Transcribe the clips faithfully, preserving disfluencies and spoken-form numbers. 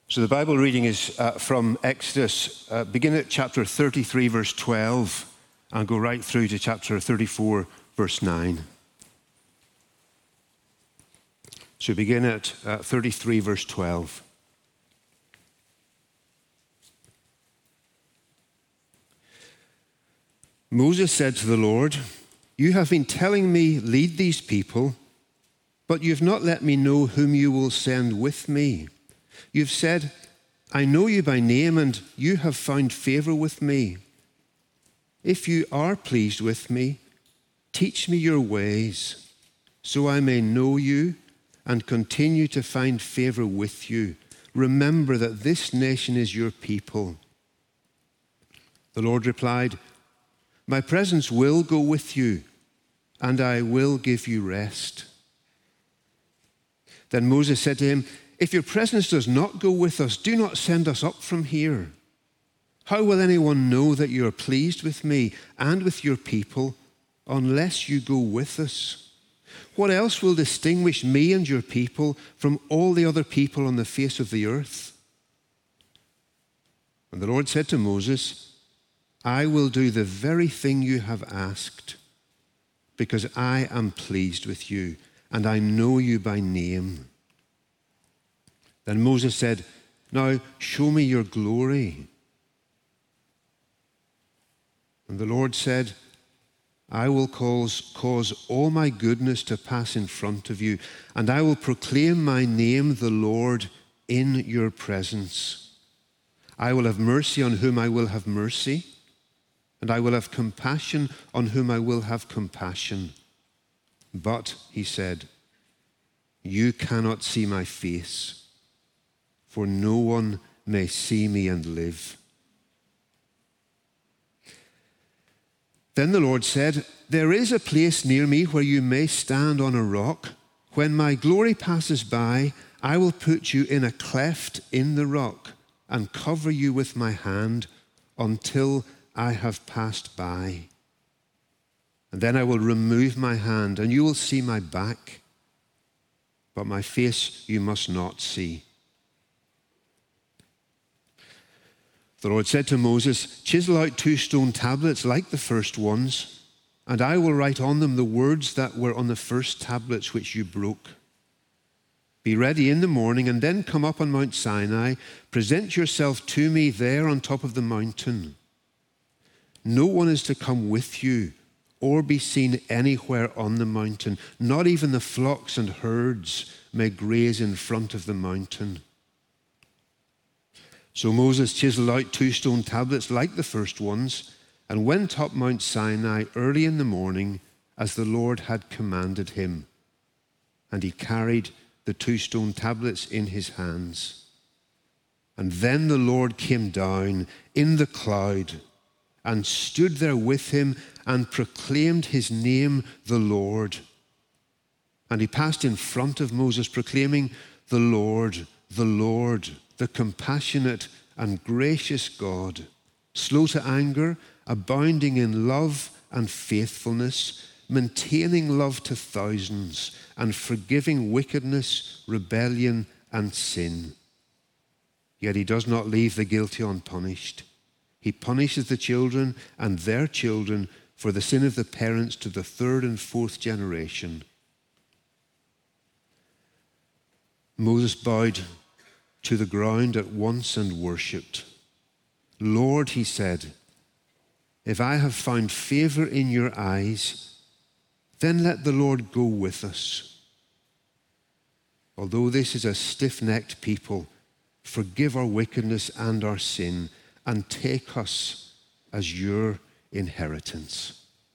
So the Bible reading is uh, from Exodus, uh, begin at chapter thirty-three, verse twelve, and go right through to chapter thirty-four, verse nine. So begin at uh, thirty-three, verse twelve. Moses said to the Lord, "You have been telling me, lead these people, but you've not let me know whom you will send with me. You've said, I know you by name, and you have found favor with me. If you are pleased with me, teach me your ways, so I may know you and continue to find favor with you. Remember that this nation is your people." The Lord replied, "My presence will go with you, and I will give you rest." Then Moses said to him, "If your presence does not go with us, do not send us up from here. How will anyone know that you are pleased with me and with your people unless you go with us? What else will distinguish me and your people from all the other people on the face of the earth?" And the Lord said to Moses, "I will do the very thing you have asked, because I am pleased with you, and I know you by name." Then Moses said, "Now show me your glory." And the Lord said, "I will cause, cause all my goodness to pass in front of you, and I will proclaim my name, the Lord, in your presence. I will have mercy on whom I will have mercy, and I will have compassion on whom I will have compassion. But," he said, "you cannot see my face, for no one may see me and live." Then the Lord said, "There is a place near me where you may stand on a rock. When my glory passes by, I will put you in a cleft in the rock and cover you with my hand until I have passed by. And then I will remove my hand, and you will see my back, but my face you must not see." The Lord said to Moses, "Chisel out two stone tablets like the first ones, and I will write on them the words that were on the first tablets which you broke. Be ready in the morning, and then come up on Mount Sinai. Present yourself to me there on top of the mountain. No one is to come with you or be seen anywhere on the mountain. Not even the flocks and herds may graze in front of the mountain." So Moses chiseled out two stone tablets like the first ones and went up Mount Sinai early in the morning as the Lord had commanded him. And he carried the two stone tablets in his hands. And then the Lord came down in the cloud and stood there with him and proclaimed his name, the Lord. And he passed in front of Moses, proclaiming, "The Lord, the Lord, the compassionate and gracious God, slow to anger, abounding in love and faithfulness, maintaining love to thousands, and forgiving wickedness, rebellion, and sin. Yet he does not leave the guilty unpunished. He punishes the children and their children for the sin of the parents to the third and fourth generation." Moses bowed to the ground at once and worshipped. "Lord," he said, "if I have found favor in your eyes, then let the Lord go with us. Although this is a stiff-necked people, forgive our wickedness and our sin, and take us as your inheritance."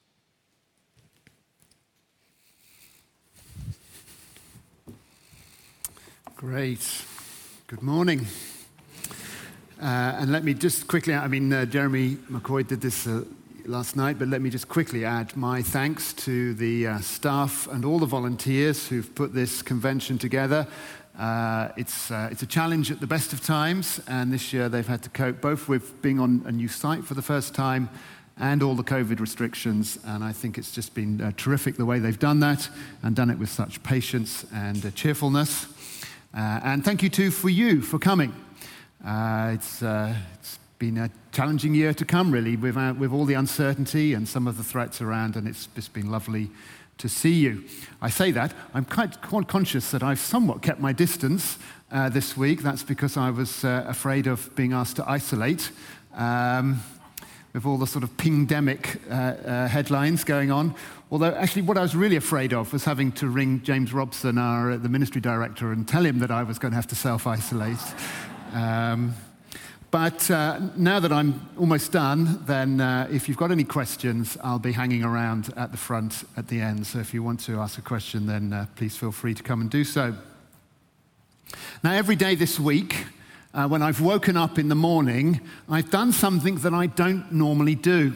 Great. Good morning. Uh, and let me just quickly, I mean, uh, Jeremy McCoy did this uh, last night, but let me just quickly add my thanks to the uh, staff and all the volunteers who've put this convention together. Uh, it's, uh, it's a challenge at the best of times, and this year they've had to cope both with being on a new site for the first time and all the COVID restrictions, and I think it's just been uh, terrific the way they've done that and done it with such patience and uh, cheerfulness. Uh, and thank you too for you for coming. Uh, it's, uh, it's been a challenging year to come, really, with, uh, with all the uncertainty and some of the threats around, and it's just been lovely to see you. I say that, I'm quite, quite conscious that I've somewhat kept my distance uh, this week. That's because I was uh, afraid of being asked to isolate um, with all the sort of pingdemic uh, uh, headlines going on. Although, actually, what I was really afraid of was having to ring James Robson, our uh, the ministry director, and tell him that I was going to have to self-isolate. Um, But uh, now that I'm almost done, then uh, if you've got any questions, I'll be hanging around at the front at the end. So if you want to ask a question, then uh, please feel free to come and do so. Now, every day this week, uh, when I've woken up in the morning, I've done something that I don't normally do.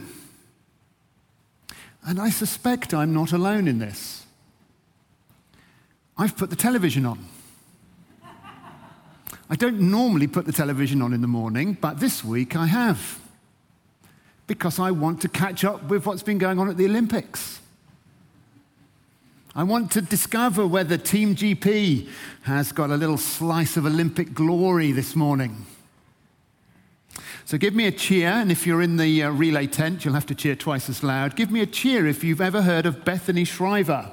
And I suspect I'm not alone in this. I've put the television on. I don't normally put the television on in the morning, but this week I have, because I want to catch up with what's been going on at the Olympics. I want to discover whether Team G P has got a little slice of Olympic glory this morning. So give me a cheer, and if you're in the uh, relay tent, you'll have to cheer twice as loud. Give me a cheer if you've ever heard of Bethany Shriver.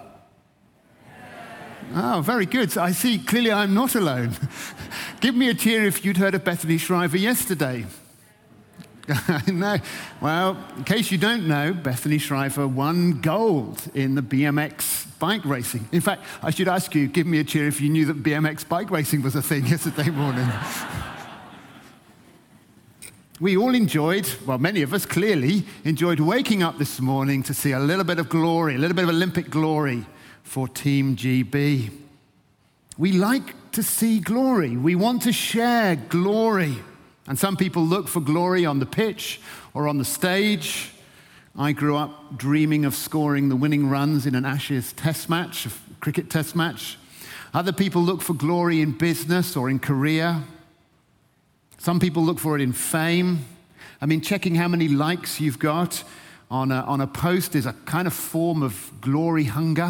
Oh, very good. So I see, clearly I'm not alone. Give me a cheer if you'd heard of Bethany Shriver yesterday. No. Well, in case you don't know, Bethany Shriver won gold in the B M X bike racing. In fact, I should ask you, give me a cheer if you knew that B M X bike racing was a thing yesterday morning. We all enjoyed, well, many of us clearly enjoyed waking up this morning to see a little bit of glory, a little bit of Olympic glory for Team G B. We like to see glory. We want to share glory. And some people look for glory on the pitch or on the stage. I grew up dreaming of scoring the winning runs in an Ashes test match, a cricket test match. Other people look for glory in business or in career. Some people look for it in fame. I mean, checking how many likes you've got on a, on a post is a kind of form of glory hunger.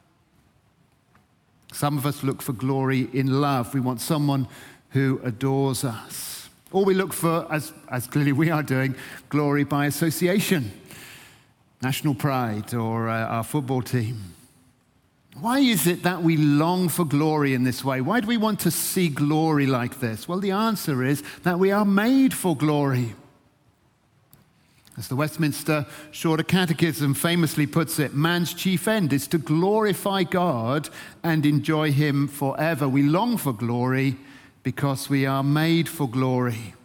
Some of us look for glory in love. We want someone who adores us. Or we look for, as, as clearly we are doing, glory by association, national pride, or uh, our football team. Why is it that we long for glory in this way? Why do we want to see glory like this? Well, the answer is that we are made for glory. As the Westminster Shorter Catechism famously puts it, man's chief end is to glorify God and enjoy him forever. We long for glory because we are made for glory.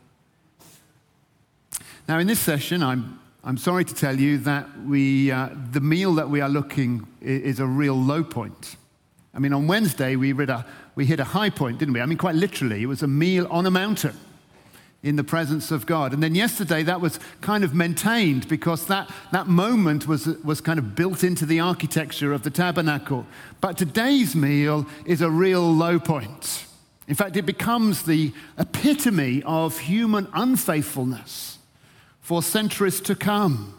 Now, in this session, I'm, I'm sorry to tell you that we, uh, the meal that we are looking is a real low point. I mean, on Wednesday, we, read a, we hit a high point, didn't we? I mean, quite literally, it was a meal on a mountain in the presence of God. And then yesterday, that was kind of maintained because that, that moment was, was kind of built into the architecture of the tabernacle. But today's meal is a real low point. In fact, it becomes the epitome of human unfaithfulness for centuries to come.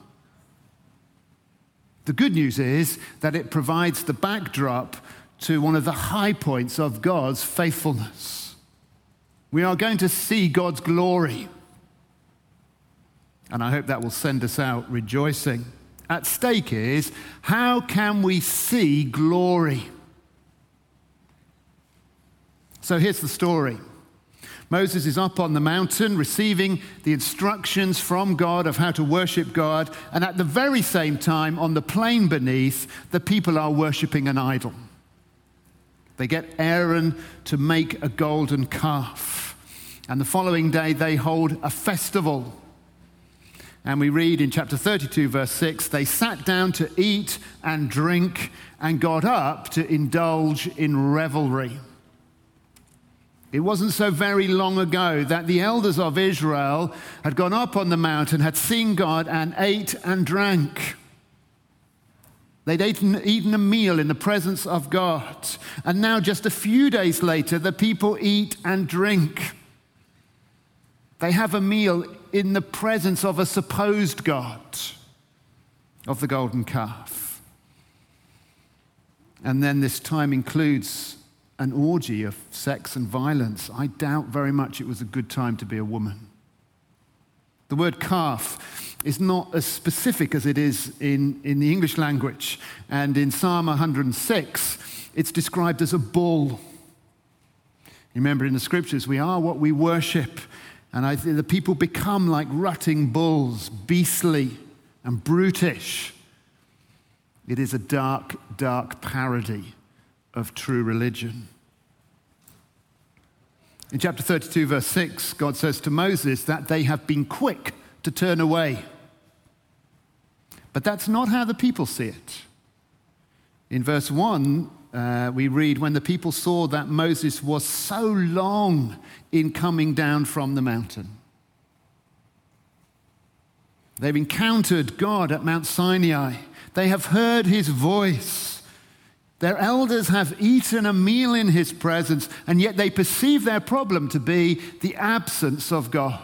The good news is that it provides the backdrop to one of the high points of God's faithfulness. We are going to see God's glory. And I hope that will send us out rejoicing. At stake is, how can we see glory? So here's the story. Moses is up on the mountain receiving the instructions from God of how to worship God. And at the very same time, on the plain beneath, the people are worshiping an idol. They get Aaron to make a golden calf. And the following day, they hold a festival. And we read in chapter thirty-two, verse six, they sat down to eat and drink and got up to indulge in revelry. It wasn't so very long ago that the elders of Israel had gone up on the mountain, had seen God, and ate and drank. They'd eaten, eaten a meal in the presence of God. And now, just a few days later, the people eat and drink. They have a meal in the presence of a supposed God, of the golden calf. And then this time includes an orgy of sex and violence, I doubt very much it was a good time to be a woman. The word calf is not as specific as it is in, in the English language. And in Psalm one hundred six, it's described as a bull. Remember, in the scriptures, we are what we worship. And I think the people become like rutting bulls, beastly and brutish. It is a dark, dark parody of true religion. In chapter thirty-two, verse six, God says to Moses that they have been quick to turn away. But that's not how the people see it. In verse one, uh, we read, when the people saw that Moses was so long in coming down from the mountain. They've encountered God at Mount Sinai. They have heard his voice. Their elders have eaten a meal in his presence, and yet they perceive their problem to be the absence of God.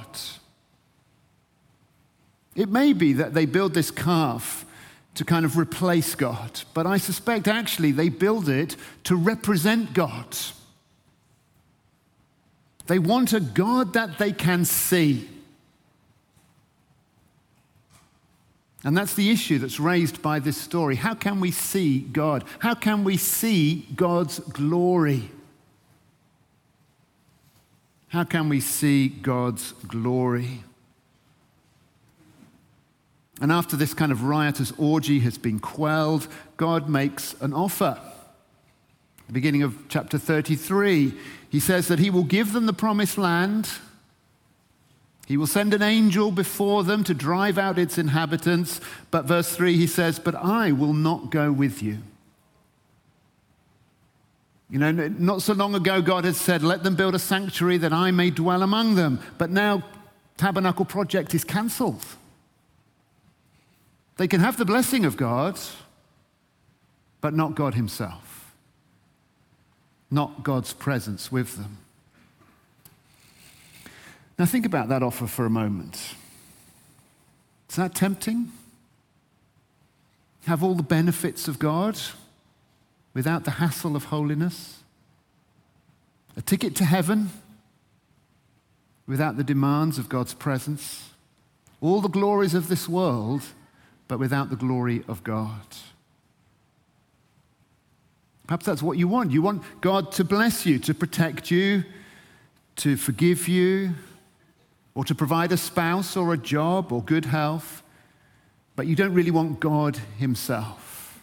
It may be that they build this calf to kind of replace God, but I suspect actually they build it to represent God. They want a God that they can see. And that's the issue that's raised by this story. How can we see God? How can we see God's glory? How can we see God's glory? And after this kind of riotous orgy has been quelled, God makes an offer. At the beginning of chapter thirty-three, he says that he will give them the promised land. He will send an angel before them to drive out its inhabitants. But verse three, he says, but I will not go with you. You know, not so long ago, God had said, let them build a sanctuary that I may dwell among them. But now, Tabernacle Project is cancelled. They can have the blessing of God, but not God himself. Not God's presence with them. Now think about that offer for a moment. Is that tempting? Have all the benefits of God without the hassle of holiness? A ticket to heaven without the demands of God's presence? All the glories of this world, but without the glory of God? Perhaps that's what you want. You want God to bless you, to protect you, to forgive you, or to provide a spouse or a job or good health, but you don't really want God himself.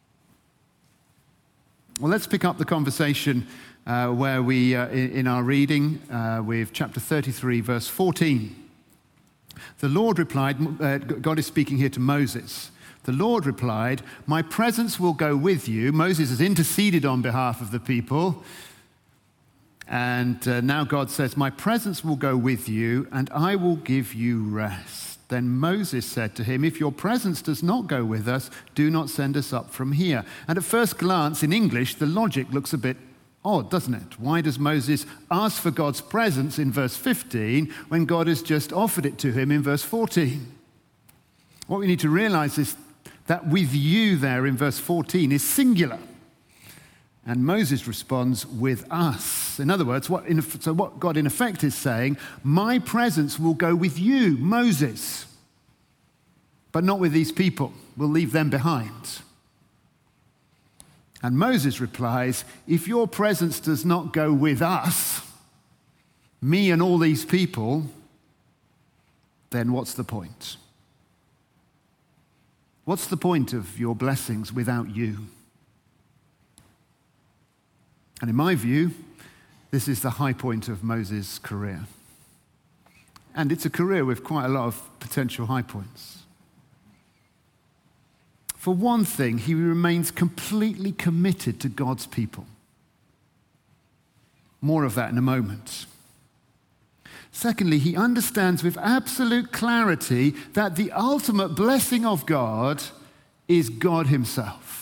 Well, let's pick up the conversation uh, where we, uh, in, in our reading, uh, with chapter thirty-three, verse fourteen. The Lord replied, uh, God is speaking here to Moses. The Lord replied, my presence will go with you. Moses has interceded on behalf of the people. And uh, now God says, my presence will go with you, and I will give you rest. Then Moses said to him, if your presence does not go with us, do not send us up from here. And at first glance, in English, the logic looks a bit odd, doesn't it? Why does Moses ask for God's presence in verse fifteen when God has just offered it to him in verse fourteen? What we need to realize is that with you there in verse fourteen is singular. And Moses responds, with us. In other words, what in, so what God in effect is saying, my presence will go with you, Moses, but not with these people. We'll leave them behind. And Moses replies, if your presence does not go with us, me and all these people, then what's the point? What's the point of your blessings without you? And in my view, this is the high point of Moses' career. And it's a career with quite a lot of potential high points. For one thing, he remains completely committed to God's people. More of that in a moment. Secondly, he understands with absolute clarity that the ultimate blessing of God is God himself.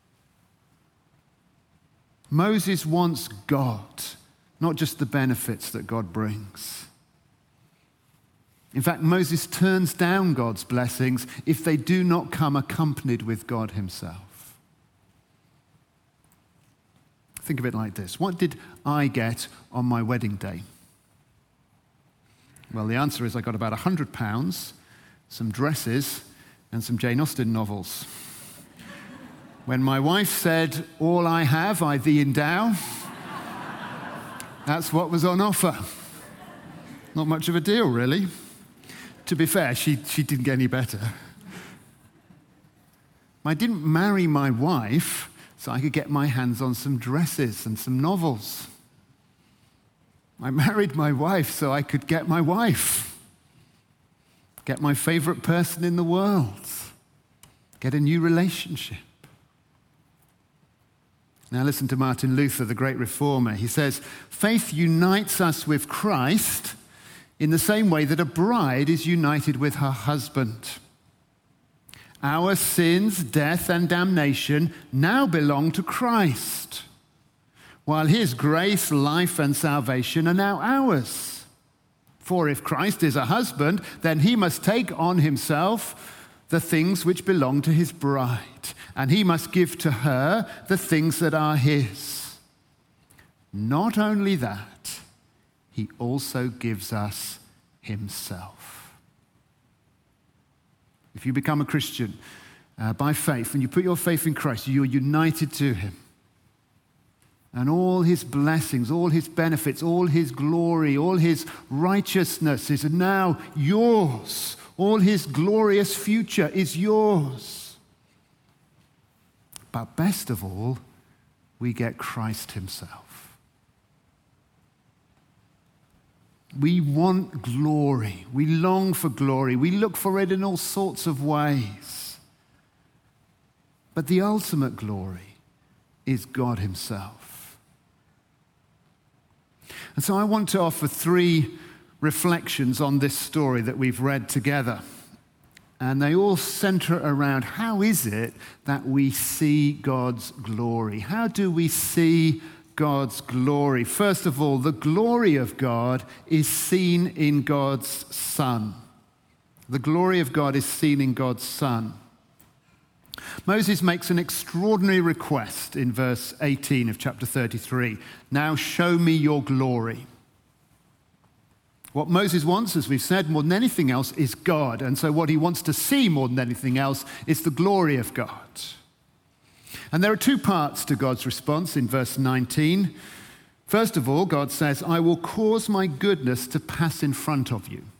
Moses wants God, not just the benefits that God brings. In fact, Moses turns down God's blessings if they do not come accompanied with God himself. Think of it like this. What did I get on my wedding day? Well, the answer is I got about one hundred pounds, some dresses, and some Jane Austen novels. When my wife said, "All I have, I thee endow," that's what was on offer. Not much of a deal, really. To be fair, she, she didn't get any better. I didn't marry my wife so I could get my hands on some dresses and some novels. I married my wife so I could get my wife, get my favorite person in the world, get a new relationship. Now listen to Martin Luther, the great reformer. He says, faith unites us with Christ in the same way that a bride is united with her husband. Our sins, death, and damnation now belong to Christ, while his grace, life, and salvation are now ours. For if Christ is a husband, then he must take on himself the things which belong to his bride, and he must give to her the things that are his. Not only that, he also gives us himself. If you become a Christian uh, by faith, and you put your faith in Christ, you're united to him. And all his blessings, all his benefits, all his glory, all his righteousness is now yours. All his glorious future is yours. But best of all, we get Christ himself. We want glory. We long for glory. We look for it in all sorts of ways. But the ultimate glory is God himself. And so I want to offer three reflections on this story that we've read together. And they all center around how is it that we see God's glory? How do we see God's glory? First of all, the glory of God is seen in God's Son. The glory of God is seen in God's Son. Moses makes an extraordinary request in verse eighteen of chapter thirty-three. Now show me your glory. What Moses wants, as we've said, more than anything else, is God. And so what he wants to see more than anything else is the glory of God. And there are two parts to God's response in verse nineteen. First of all, God says, I will cause my goodness to pass in front of you.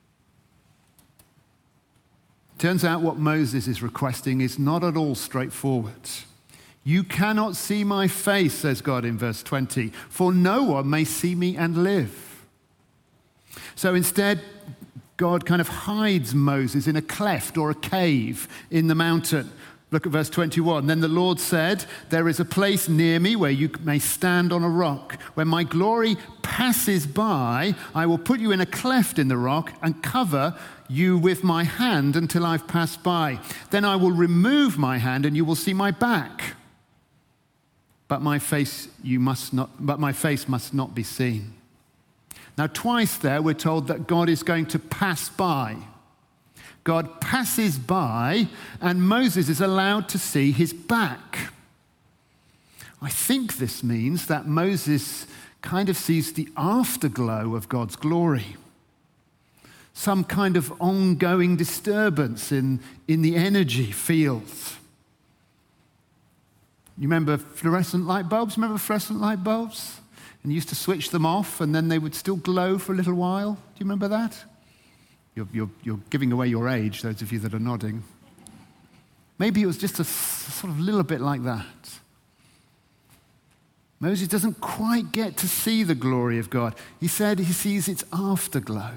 Turns out what Moses is requesting is not at all straightforward. You cannot see my face, says God in verse twenty, for no one may see me and live. So instead, God kind of hides Moses in a cleft or a cave in the mountain. Look at verse twenty-one. Then the Lord said, there is a place near me where you may stand on a rock. When my glory passes by, I will put you in a cleft in the rock and cover you with my hand until I've passed by. Then I will remove my hand and you will see my back. But my face you must not, but my face must not be seen. Now twice there we're told that God is going to pass by. God passes by and Moses is allowed to see his back. I think this means that Moses kind of sees the afterglow of God's glory. Some kind of ongoing disturbance in, in the energy fields. You remember fluorescent light bulbs? Remember fluorescent light bulbs? And you used to switch them off and then they would still glow for a little while. Do you remember that? You're, you're, you're giving away your age, those of you that are nodding. Maybe it was just a sort of little bit like that. Moses doesn't quite get to see the glory of God. He said he sees its afterglow.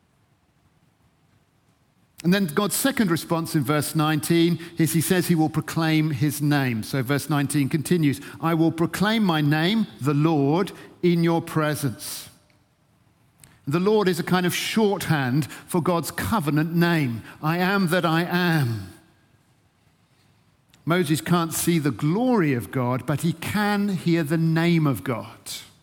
And then God's second response in verse nineteen is he says he will proclaim his name. So verse nineteen continues, I will proclaim my name, the Lord, in your presence. The Lord is a kind of shorthand for God's covenant name. I am that I am. Moses can't see the glory of God, but he can hear the name of God.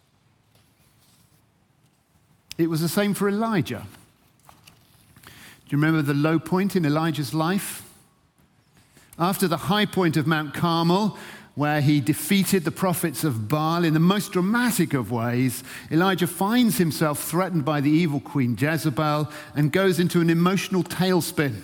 It was the same for Elijah. Do you remember the low point in Elijah's life? After the high point of Mount Carmel, where he defeated the prophets of Baal in the most dramatic of ways, Elijah finds himself threatened by the evil queen Jezebel and goes into an emotional tailspin.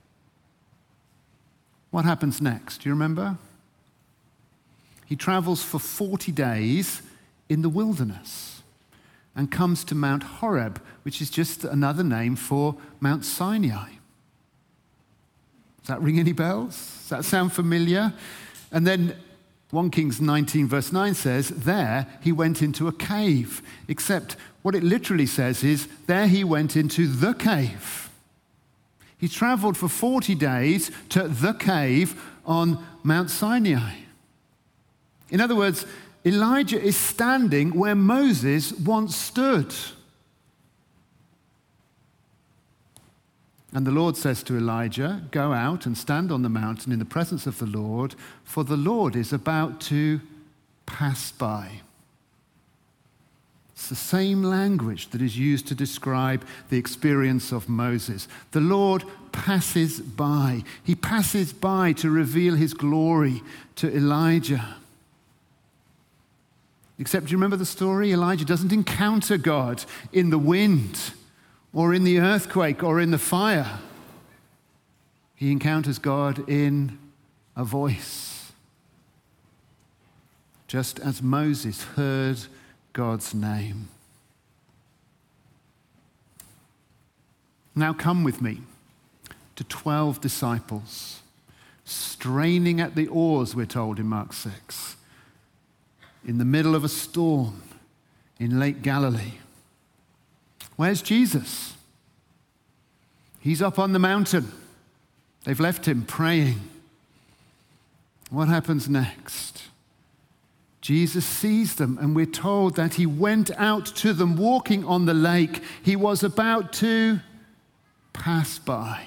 What happens next? Do you remember? He travels for forty days in the wilderness and comes to Mount Horeb, which is just another name for Mount Sinai. Does that ring any bells? Does that sound familiar? And then First Kings nineteen verse nine says, there he went into a cave, except what it literally says is, there he went into the cave. He traveled for forty days to the cave on Mount Sinai. In other words, Elijah is standing where Moses once stood. And the Lord says to Elijah, go out and stand on the mountain in the presence of the Lord, for the Lord is about to pass by. It's the same language that is used to describe the experience of Moses. The Lord passes by. He passes by to reveal his glory to Elijah. Except, do you remember the story? Elijah doesn't encounter God in the wind or in the earthquake or in the fire. He encounters God in a voice. Just as Moses heard God's name. Now come with me to twelve disciples, straining at the oars, we're told in Mark six, in the middle of a storm in Lake Galilee. Where's Jesus? He's up on the mountain. They've left him praying. What happens next? Jesus sees them, and we're told that he went out to them walking on the lake. He was about to pass by.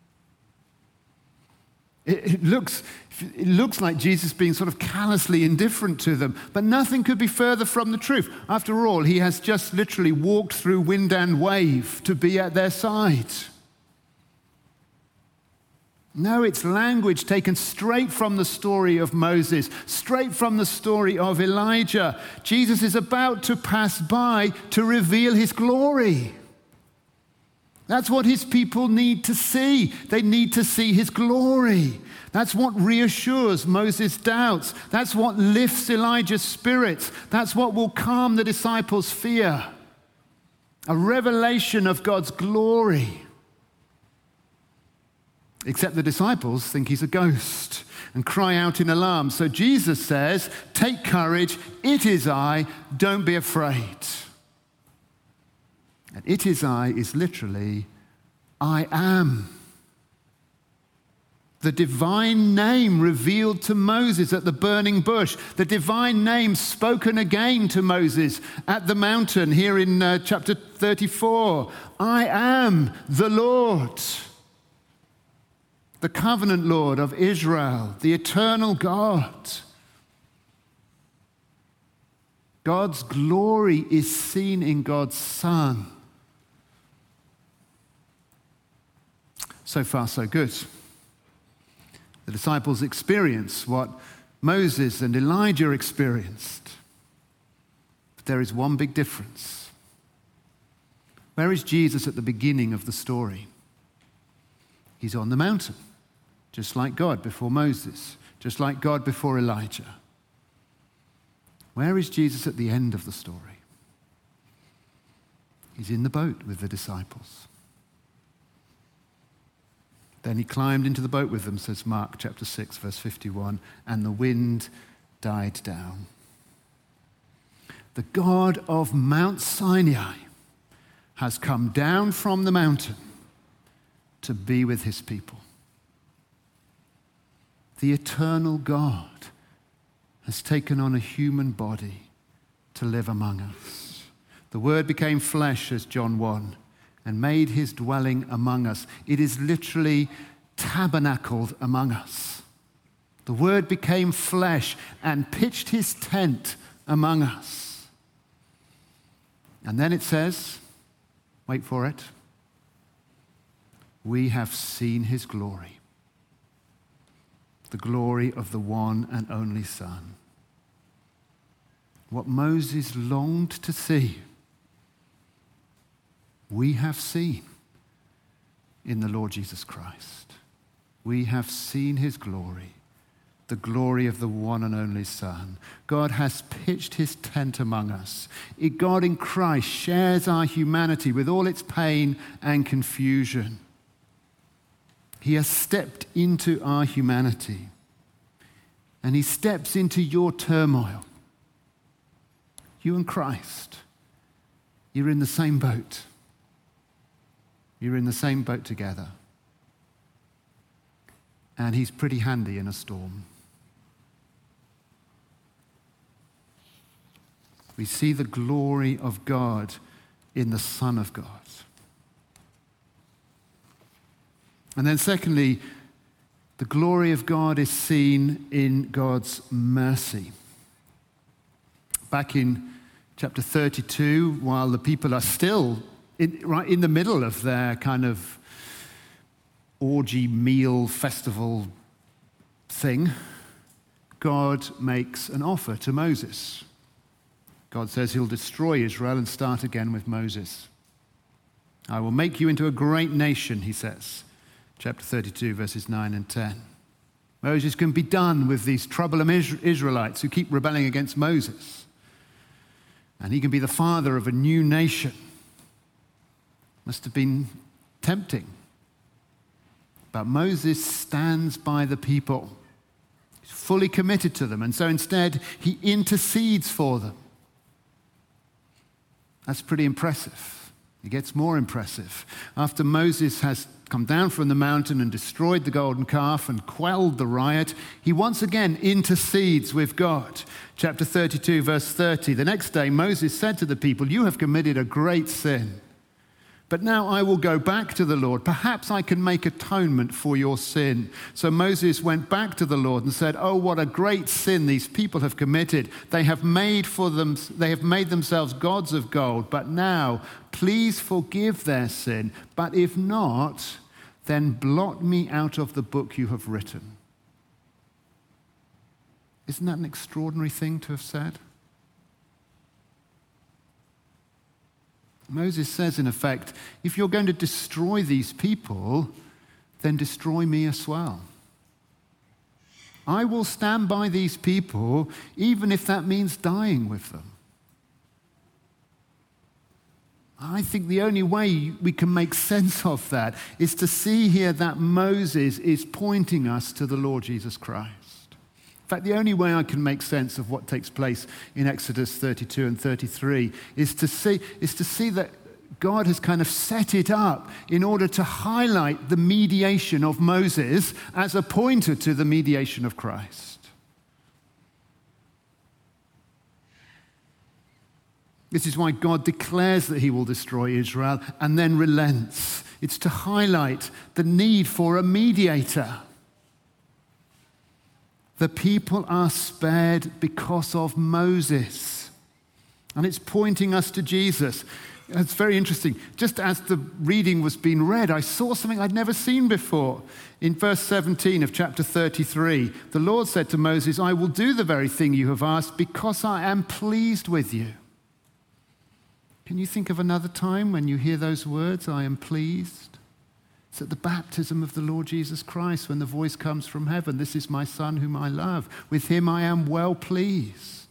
It, it looks, it looks like Jesus being sort of callously indifferent to them, but nothing could be further from the truth. After all, he has just literally walked through wind and wave to be at their side. No, it's language taken straight from the story of Moses, straight from the story of Elijah. Jesus is about to pass by to reveal his glory. That's what his people need to see. They need to see his glory. That's what reassures Moses' doubts. That's what lifts Elijah's spirits. That's what will calm the disciples' fear. A revelation of God's glory. Except the disciples think he's a ghost and cry out in alarm. So Jesus says, take courage, it is I, don't be afraid. And it is I is literally, I am. The divine name revealed to Moses at the burning bush. The divine name spoken again to Moses at the mountain here in uh, chapter thirty-four. I am the Lord. The covenant Lord of Israel, the eternal God. God's glory is seen in God's Son. So far, so good. The disciples experience what Moses and Elijah experienced. But there is one big difference. Where is Jesus at the beginning of the story? He's on the mountain. Just like God before Moses, just like God before Elijah. Where is Jesus at the end of the story? He's in the boat with the disciples. Then he climbed into the boat with them, says Mark chapter six, verse fifty-one, and the wind died down. The God of Mount Sinai has come down from the mountain to be with his people. The eternal God has taken on a human body to live among us. The Word became flesh, says John one, and made his dwelling among us. It is literally tabernacled among us. The Word became flesh and pitched his tent among us. And then it says, wait for it, we have seen his glory. the glory of the one and only Son. What Moses longed to see, we have seen in the Lord Jesus Christ. We have seen his glory, the glory of the one and only Son. God has pitched his tent among us. God in Christ shares our humanity with all its pain and confusion. He has stepped into our humanity, and he steps into your turmoil. You and Christ, you're in the same boat. You're in the same boat together. And he's pretty handy in a storm. We see the glory of God in the Son of God. And then secondly, the glory of God is seen in God's mercy. Back in chapter thirty-two, while the people are still in, right in the middle of their kind of orgy meal festival thing, God makes an offer to Moses. God says he'll destroy Israel and start again with Moses. I will make you into a great nation, he says. Chapter thirty-two, verses nine and ten. Moses can be done with these troublesome Israelites who keep rebelling against Moses. And he can be the father of a new nation. Must have been tempting. But Moses stands by the people. He's fully committed to them. And so instead, he intercedes for them. That's pretty impressive. It gets more impressive. After Moses has come down from the mountain and destroyed the golden calf and quelled the riot, he once again intercedes with God. Chapter thirty-two, verse thirty. The next day, Moses said to the people, "You have committed a great sin. But now I will go back to the Lord. Perhaps I can make atonement for your sin." So Moses went back to the Lord and said, "Oh, what a great sin these people have committed. They have made for them, they have made themselves gods of gold. But now, please forgive their sin. But if not, then blot me out of the book you have written." Isn't that an extraordinary thing to have said? Moses says, in effect, if you're going to destroy these people, then destroy me as well. I will stand by these people, even if that means dying with them. I think the only way we can make sense of that is to see here that Moses is pointing us to the Lord Jesus Christ. In fact, the only way I can make sense of what takes place in Exodus thirty-two and thirty-three is to see, is to see that God has kind of set it up in order to highlight the mediation of Moses as a pointer to the mediation of Christ. This is why God declares that he will destroy Israel and then relents. It's to highlight the need for a mediator. The people are spared because of Moses. And it's pointing us to Jesus. It's very interesting. Just as the reading was being read, I saw something I'd never seen before. In verse seventeen of chapter thirty-three, the Lord said to Moses, "I will do the very thing you have asked because I am pleased with you." Can you think of another time when you hear those words, "I am pleased"? It's at the baptism of the Lord Jesus Christ when the voice comes from heaven, "This is my Son whom I love. With him I am well pleased."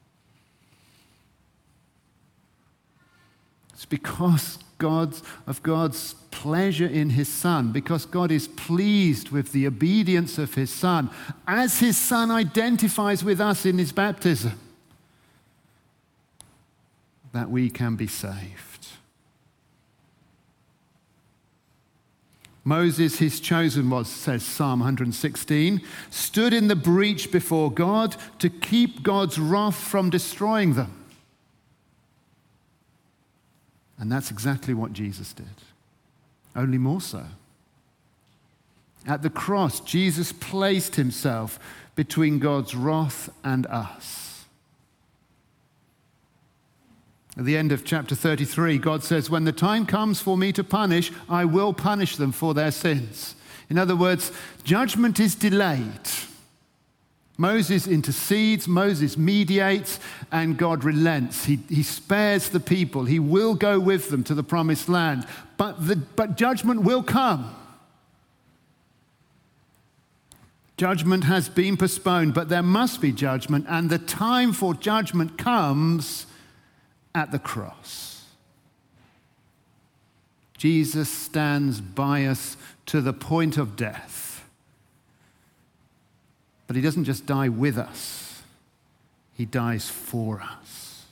It's because God's, of God's pleasure in his Son, because God is pleased with the obedience of his Son, as his Son identifies with us in his baptism, that we can be saved. Moses, his chosen one, says Psalm one sixteen, stood in the breach before God to keep God's wrath from destroying them. And that's exactly what Jesus did, only more so. At the cross, Jesus placed himself between God's wrath and us. At the end of chapter thirty-three, God says, "When the time comes for me to punish, I will punish them for their sins." In other words, judgment is delayed. Moses intercedes, Moses mediates, and God relents. He, he spares the people. He will go with them to the promised land. But, the, but judgment will come. Judgment has been postponed, but there must be judgment, and the time for judgment comes at the cross. Jesus stands by us to the point of death. But he doesn't just die with us, he dies for us.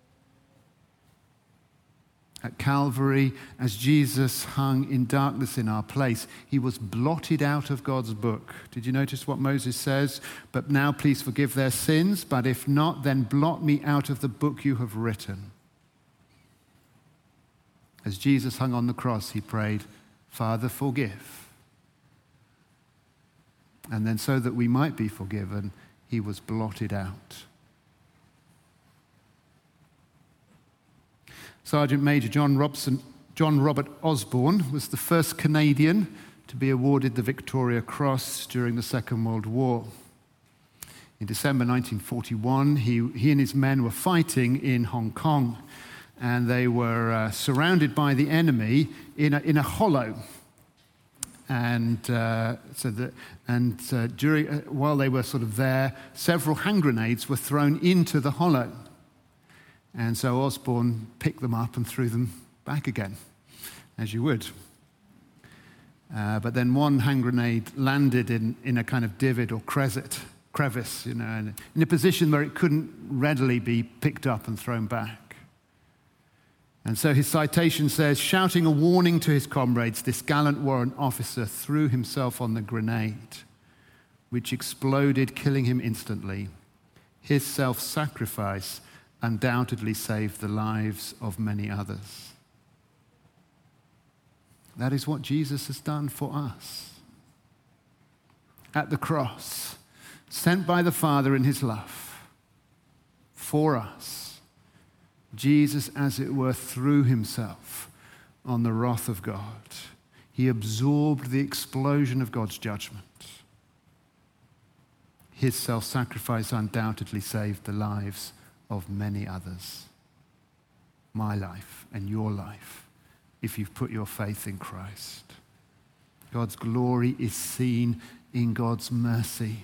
At Calvary, as Jesus hung in darkness in our place, he was blotted out of God's book. Did you notice what Moses says? But now please forgive their sins, but if not, then blot me out of the book you have written. As Jesus hung on the cross, he prayed, Father, forgive. And then so that we might be forgiven, he was blotted out. Sergeant Major John Robson, John Robert Osborne was the first Canadian to be awarded the Victoria Cross during the Second World War. In December nineteen forty-one, he, he and his men were fighting in Hong Kong, and they were uh, surrounded by the enemy in a, in a hollow. And uh, so that, and uh, during uh, while they were sort of there, several hand grenades were thrown into the hollow. And so Osborne picked them up and threw them back again, as you would. Uh, but then one hand grenade landed in, in a kind of divot or crevice, crevice, you know, in a position where it couldn't readily be picked up and thrown back. And so his citation says, shouting a warning to his comrades, this gallant warrant officer threw himself on the grenade, which exploded, killing him instantly. His self-sacrifice undoubtedly saved the lives of many others. That is what Jesus has done for us. At the cross, sent by the Father in his love, for us. Jesus, as it were, threw himself on the wrath of God. He absorbed the explosion of God's judgment. His self-sacrifice undoubtedly saved the lives of many others. My life and your life, if you've put your faith in Christ. God's glory is seen in God's mercy.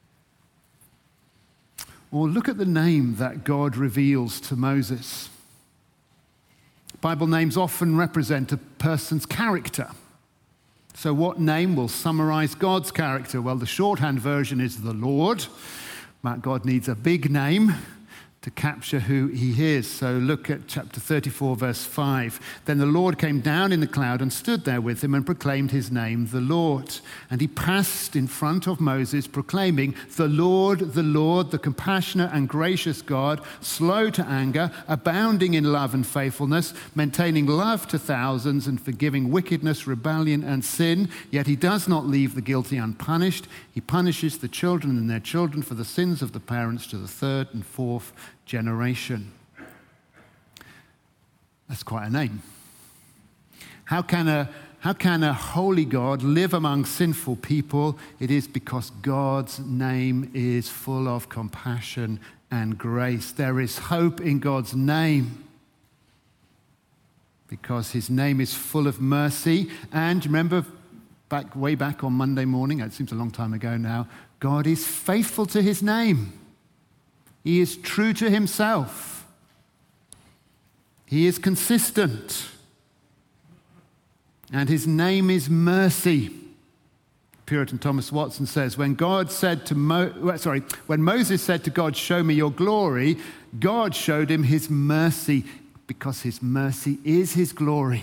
Or look at the name that God reveals to Moses. Bible names often represent a person's character. So what name will summarize God's character? Well, the shorthand version is the Lord. But God needs a big name to capture who he is. So look at chapter thirty-four, verse five. Then the Lord came down in the cloud and stood there with him and proclaimed his name, the Lord. And he passed in front of Moses, proclaiming, the Lord, the Lord, the compassionate and gracious God, slow to anger, abounding in love and faithfulness, maintaining love to thousands and forgiving wickedness, rebellion, and sin. Yet he does not leave the guilty unpunished. He punishes the children and their children for the sins of the parents to the third and fourth generation. That's quite a name. How can a, how can a holy God live among sinful people? It is because God's name is full of compassion and grace. There is hope in God's name because his name is full of mercy. And remember, back way back on Monday morning, it seems a long time ago now, God is faithful to his name. He is true to himself. He is consistent. And his name is mercy. Puritan Thomas Watson says, when God said to Mo- sorry, when Moses said to God, show me your glory, God showed him his mercy because his mercy is his glory.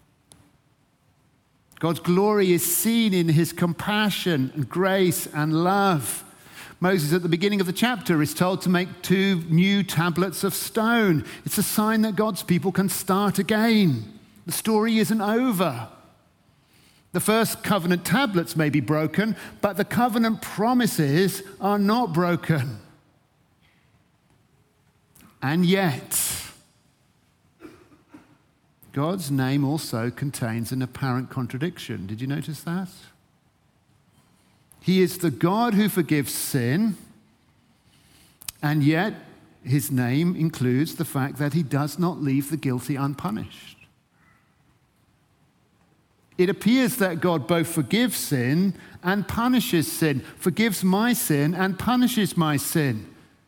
God's glory is seen in his compassion and grace and love. Moses, at the beginning of the chapter, is told to make two new tablets of stone. It's a sign that God's people can start again. The story isn't over. The first covenant tablets may be broken, but the covenant promises are not broken. And yet, God's name also contains an apparent contradiction. Did you notice that? He is the God who forgives sin, And yet, his name includes the fact that he does not leave the guilty unpunished. It appears that God both forgives sin and punishes sin, forgives my sin and punishes my sin.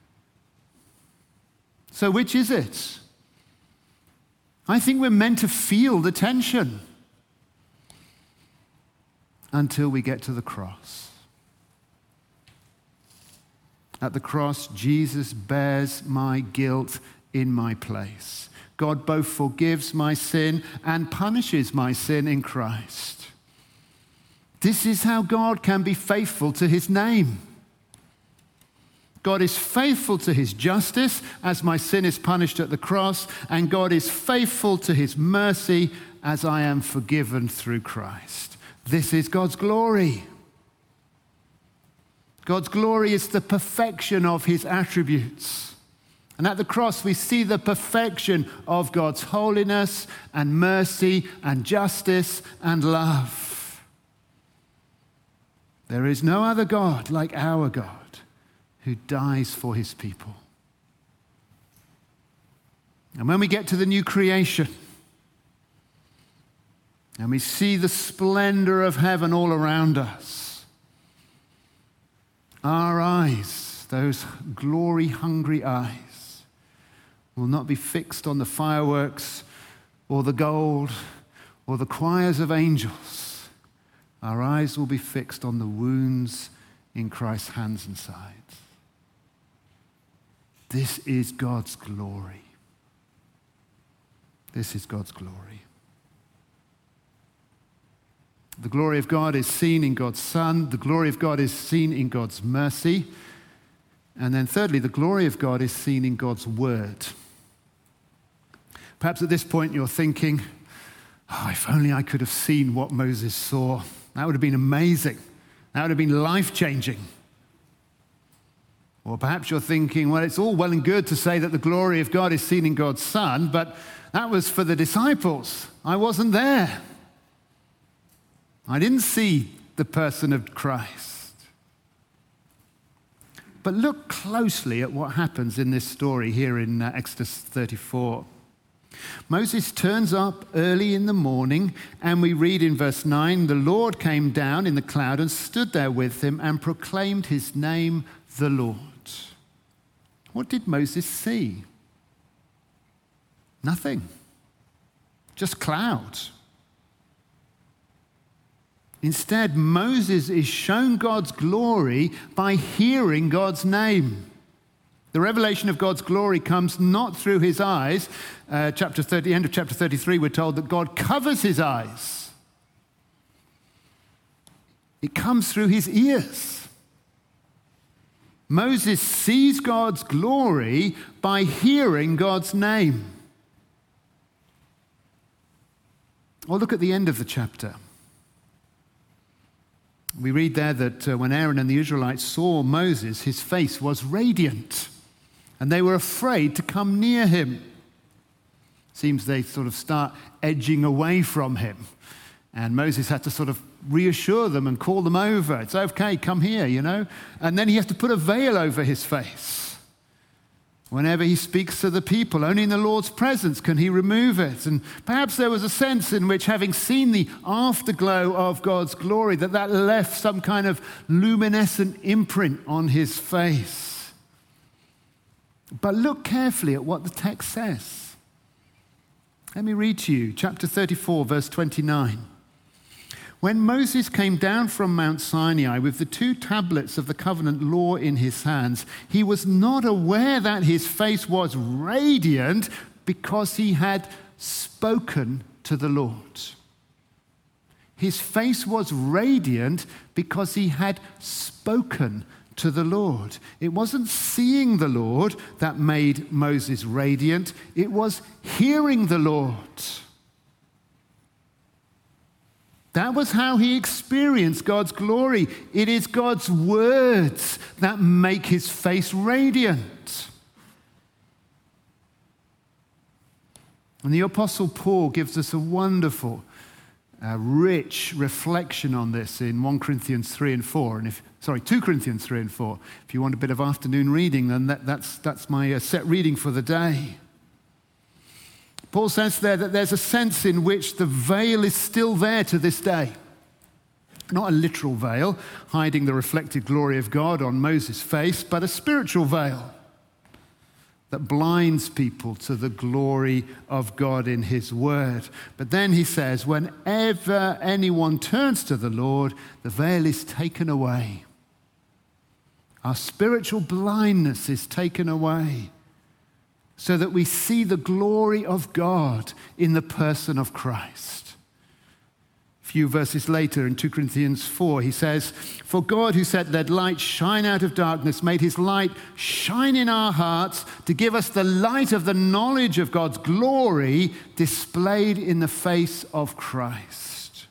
So which is it? I think we're meant to feel the tension until we get to the cross. At the cross, Jesus bears my guilt in my place. God both forgives my sin and punishes my sin in Christ. This is how God can be faithful to his name. God is faithful to his justice as my sin is punished at the cross, and God is faithful to his mercy as I am forgiven through Christ. This is God's glory. God's glory is the perfection of his attributes. And at the cross, we see the perfection of God's holiness and mercy and justice and love. There is no other God like our God who dies for his people. And when we get to the new creation, and we see the splendor of heaven all around us, our eyes, those glory-hungry eyes, will not be fixed on the fireworks or the gold or the choirs of angels. Our eyes will be fixed on the wounds in Christ's hands and sides. This is God's glory. This is God's glory. The glory of God is seen in God's Son. The glory of God is seen in God's mercy. And then thirdly, the glory of God is seen in God's word. Perhaps at this point you're thinking, oh, if only I could have seen what Moses saw. That would have been amazing. That would have been life-changing. Or perhaps you're thinking, well, it's all well and good to say that the glory of God is seen in God's Son, but that was for the disciples. I wasn't there. I didn't see the person of Christ. But look closely at what happens in this story here in uh, Exodus thirty-four. Moses turns up early in the morning, and we read in verse nine, the Lord came down in the cloud and stood there with him and proclaimed his name, the Lord. What did Moses see? Nothing. Just clouds. Instead, Moses is shown God's glory by hearing God's name. The revelation of God's glory comes not through his eyes. Uh, chapter thirty, end of chapter thirty-three, we're told that God covers his eyes. It comes through his ears. Moses sees God's glory by hearing God's name. Or look at the end of the chapter. We read there that uh, when Aaron and the Israelites saw Moses, his face was radiant, and they were afraid to come near him. Seems they sort of start edging away from him, and Moses had to sort of reassure them and call them over. It's okay, come here, you know. And then he has to put a veil over his face. Whenever he speaks to the people, only in the Lord's presence can he remove it. And perhaps there was a sense in which, having seen the afterglow of God's glory, that that left some kind of luminescent imprint on his face. But look carefully at what the text says. Let me read to you, chapter thirty-four, verse twenty-nine. When Moses came down from Mount Sinai with the two tablets of the covenant law in his hands, he was not aware that his face was radiant because he had spoken to the Lord. His face was radiant because he had spoken to the Lord. It wasn't seeing the Lord that made Moses radiant. It was hearing the Lord. That was how he experienced God's glory. It is God's words that make his face radiant. And the Apostle Paul gives us a wonderful a rich reflection on this in First Corinthians three and four. And if, sorry, Second Corinthians three and four. If you want a bit of afternoon reading, then that, that's, that's my uh, set reading for the day. Paul says there that there's a sense in which the veil is still there to this day. Not a literal veil, hiding the reflected glory of God on Moses' face, but a spiritual veil that blinds people to the glory of God in his word. But then he says, whenever anyone turns to the Lord, the veil is taken away. Our spiritual blindness is taken away so that we see the glory of God in the person of Christ. A few verses later in Second Corinthians four, he says, for God who said, let light shine out of darkness, made his light shine in our hearts to give us the light of the knowledge of God's glory displayed in the face of Christ.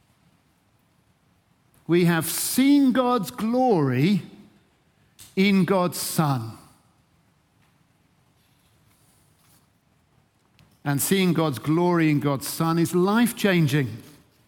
We have seen God's glory in God's Son. And seeing God's glory in God's Son is life-changing.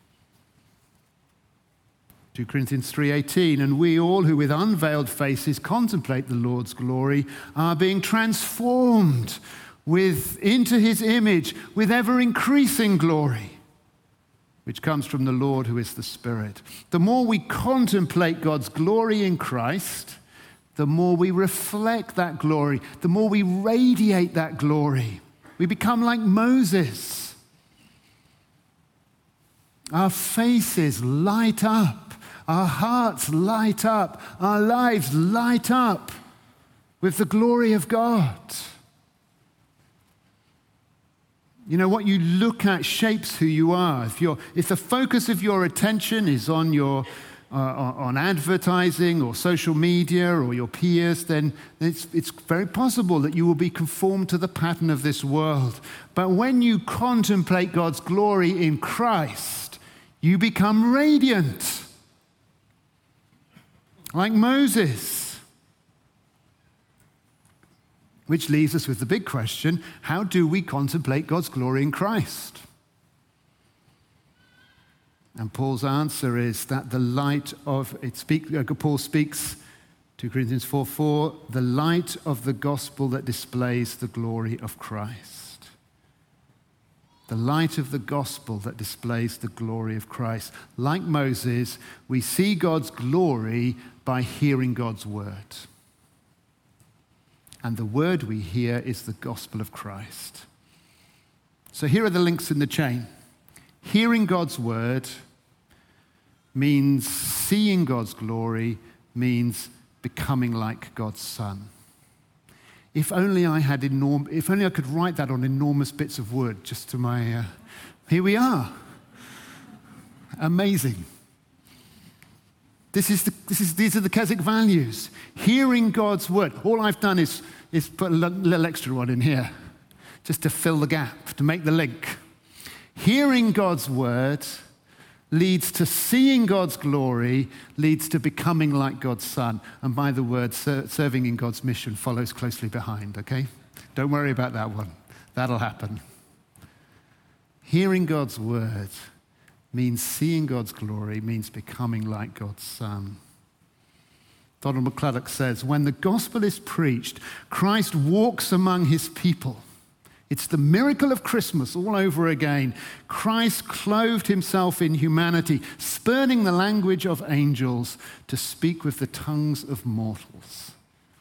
Second Corinthians three eighteen, and we all who with unveiled faces contemplate the Lord's glory are being transformed with, into his image with ever-increasing glory, which comes from the Lord who is the Spirit. The more we contemplate God's glory in Christ, the more we reflect that glory, the more we radiate that glory. We become like Moses. Our faces light up. Our hearts light up. Our lives light up with the glory of God. You know, what you look at shapes who you are. If, you're, if the focus of your attention is on your uh, on advertising or social media or your peers, then it's, it's very possible that you will be conformed to the pattern of this world. But when you contemplate God's glory in Christ, you become radiant. Like Moses. Which leaves us with the big question, how do we contemplate God's glory in Christ? And Paul's answer is that the light of, it speak, Paul speaks, Second Corinthians four four, the light of the gospel that displays the glory of Christ. The light of the gospel that displays the glory of Christ. Like Moses, we see God's glory by hearing God's word. And the word we hear is the gospel of Christ. So here are the links in the chain. Hearing God's word means seeing God's glory, means becoming like God's Son. If only I had enorm- if only I could write that on enormous bits of wood just to my, uh, here we are. Amazing. This is the, this is, these are the Keswick values. Hearing God's word. All I've done is, is put a little extra one in here, just to fill the gap, to make the link. Hearing God's word leads to seeing God's glory, leads to becoming like God's Son. And by the word, ser- serving in God's mission follows closely behind, okay? Don't worry about that one. That'll happen. Hearing God's word means seeing God's glory, means becoming like God's Son. Donald McClellan says, when the gospel is preached, Christ walks among his people. It's the miracle of Christmas all over again. Christ clothed himself in humanity, spurning the language of angels to speak with the tongues of mortals.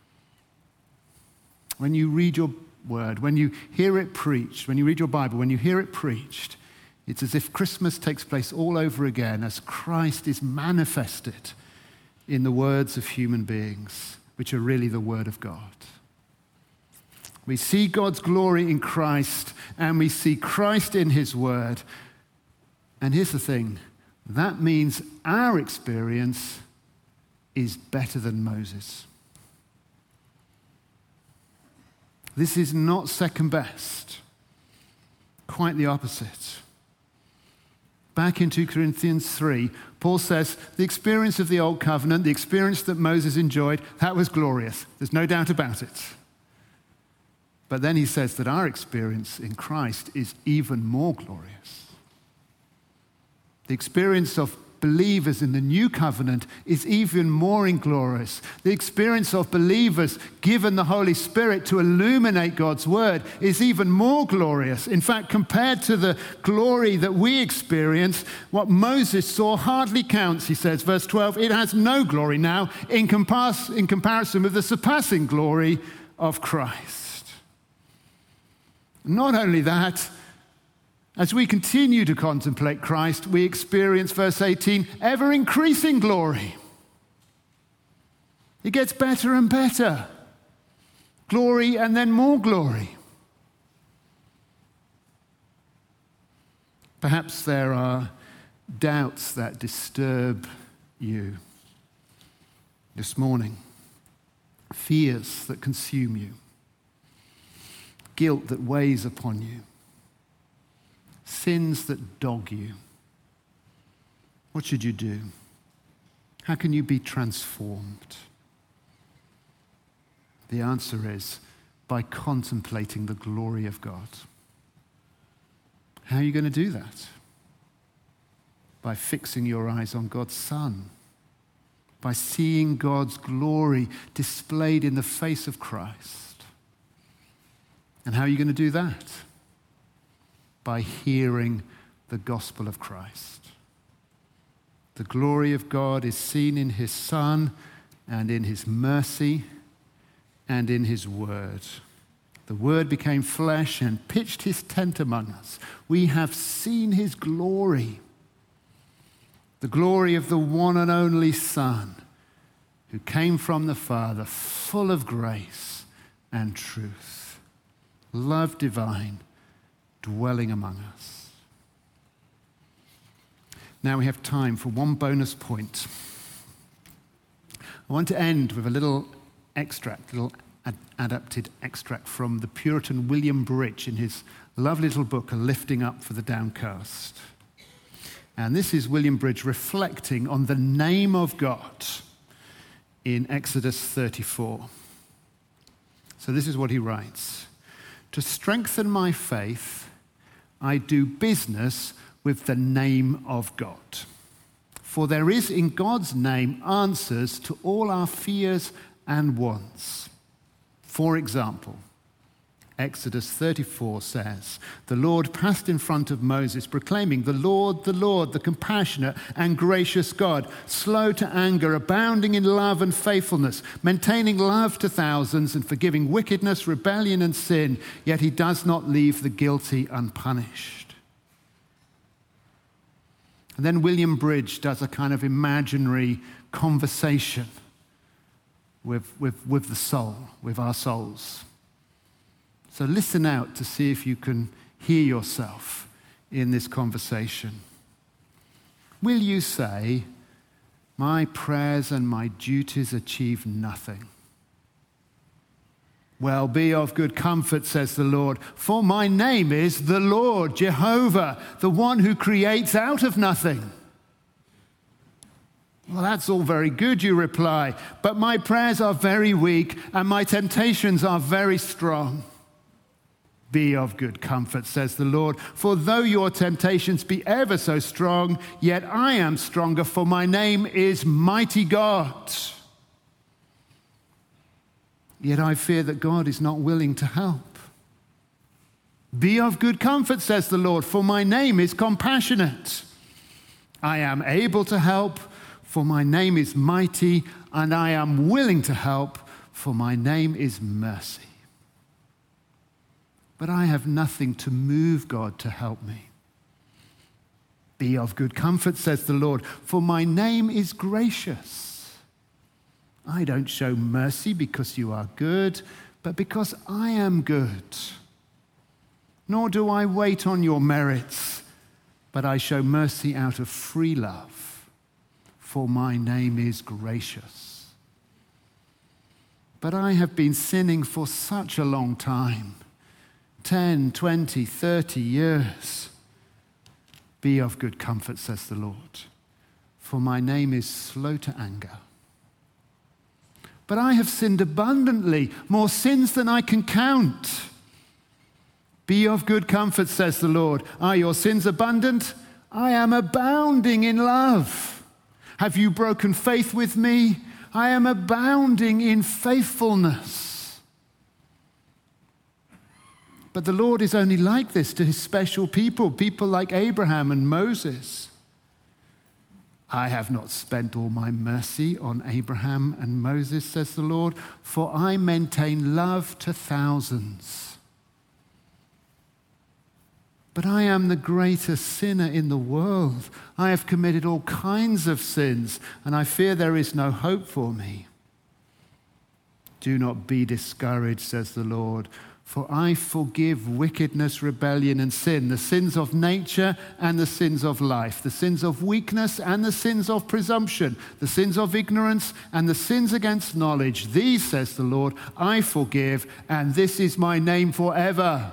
When you read your word, when you hear it preached, when you read your Bible, when you hear it preached, it's as if Christmas takes place all over again as Christ is manifested in the words of human beings, which are really the word of God. We see God's glory in Christ, and we see Christ in his word. And here's the thing, that means our experience is better than Moses. This is not second best, quite the opposite. Back in Second Corinthians three, Paul says, the experience of the old covenant, the experience that Moses enjoyed, that was glorious. There's no doubt about it. But then he says that our experience in Christ is even more glorious. The experience of believers in the new covenant is even more inglorious. The experience of believers given the Holy Spirit to illuminate God's word is even more glorious. In fact, compared to the glory that we experience, what Moses saw hardly counts, he says, verse twelve. It has no glory now in, compass- in comparison with the surpassing glory of Christ. Not only that, as we continue to contemplate Christ, we experience, verse eighteen, ever-increasing glory. It gets better and better. Glory and then more glory. Perhaps there are doubts that disturb you this morning, fears that consume you, guilt that weighs upon you, sins that dog you. What should you do? How can you be transformed? The answer is by contemplating the glory of God. How are you going to do that? By fixing your eyes on God's Son, by seeing God's glory displayed in the face of Christ. And how are you going to do that? By hearing the gospel of Christ. The glory of God is seen in his Son and in his mercy and in his word. The word became flesh and pitched his tent among us. We have seen his glory, the glory of the one and only Son who came from the Father, full of grace and truth, love divine, dwelling among us. Now we have time for one bonus point. I want to end with a little extract, a little ad- adapted extract from the Puritan William Bridge in his lovely little book, A Lifting Up for the Downcast. And this is William Bridge reflecting on the name of God in Exodus thirty-four. So this is what he writes. To strengthen my faith, I do business with the name of God. For there is in God's name answers to all our fears and wants. For example, Exodus thirty-four says, the Lord passed in front of Moses, proclaiming, the Lord, the Lord, the compassionate and gracious God, slow to anger, abounding in love and faithfulness, maintaining love to thousands and forgiving wickedness, rebellion and sin, yet he does not leave the guilty unpunished. And then William Bridge does a kind of imaginary conversation with, with, with the soul, with our souls. So listen out to see if you can hear yourself in this conversation. Will you say, my prayers and my duties achieve nothing? Well, be of good comfort, says the Lord, for my name is the Lord, Jehovah, the one who creates out of nothing. Well, that's all very good, you reply, but my prayers are very weak and my temptations are very strong. Be of good comfort, says the Lord, for though your temptations be ever so strong, yet I am stronger, for my name is Mighty God. Yet I fear that God is not willing to help. Be of good comfort, says the Lord, for my name is Compassionate. I am able to help, for my name is Mighty, and I am willing to help, for my name is Mercy. But I have nothing to move God to help me. Be of good comfort, says the Lord, for my name is Gracious. I don't show mercy because you are good, but because I am good. Nor do I wait on your merits, but I show mercy out of free love, for my name is Gracious. But I have been sinning for such a long time. ten, twenty, thirty years. Be of good comfort, says the Lord, for my name is slow to anger. But I have sinned abundantly, more sins than I can count. Be of good comfort, says the Lord. Are your sins abundant? I am abounding in love. Have you broken faith with me? I am abounding in faithfulness. But the Lord is only like this to his special people, people like Abraham and Moses. I have not spent all my mercy on Abraham and Moses, says the Lord, for I maintain love to thousands. But I am the greatest sinner in the world. I have committed all kinds of sins, and I fear there is no hope for me. Do not be discouraged, says the Lord, for I forgive wickedness, rebellion, and sin, the sins of nature and the sins of life, the sins of weakness and the sins of presumption, the sins of ignorance and the sins against knowledge. These, says the Lord, I forgive, and this is my name forever.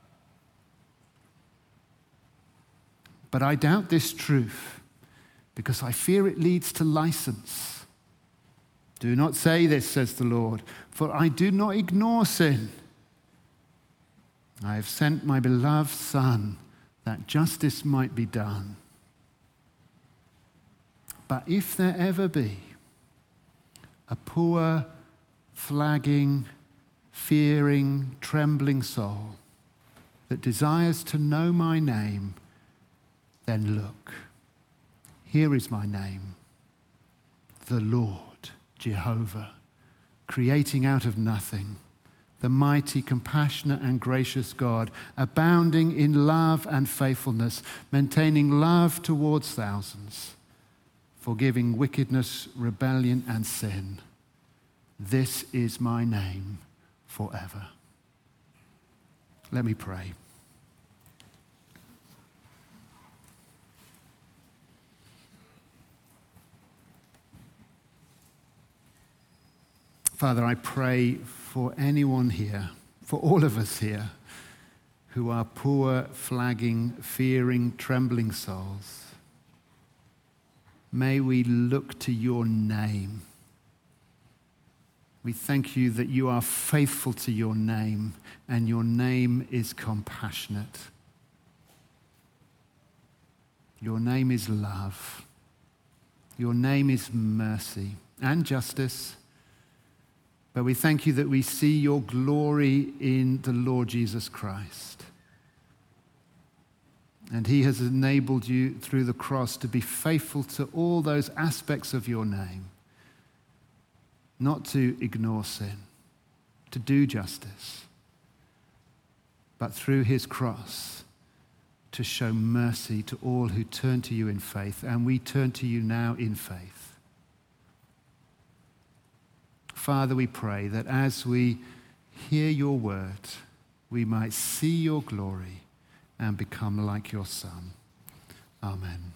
But I doubt this truth because I fear it leads to license. Do not say this, says the Lord, for I do not ignore sin. I have sent my beloved Son that justice might be done. But if there ever be a poor, flagging, fearing, trembling soul that desires to know my name, then look, here is my name, the Lord, Jehovah, creating out of nothing, the mighty, compassionate, and gracious God, abounding in love and faithfulness, maintaining love towards thousands, forgiving wickedness, rebellion, and sin. This is my name forever. Let me pray. Father, I pray for anyone here, for all of us here, who are poor, flagging, fearing, trembling souls. May we look to your name. We thank you that you are faithful to your name, and your name is compassionate. Your name is love. Your name is mercy and justice. But we thank you that we see your glory in the Lord Jesus Christ. And he has enabled you through the cross to be faithful to all those aspects of your name. Not to ignore sin, to do justice, but through his cross to show mercy to all who turn to you in faith. And we turn to you now in faith. Father, we pray that as we hear your word, we might see your glory and become like your Son. Amen.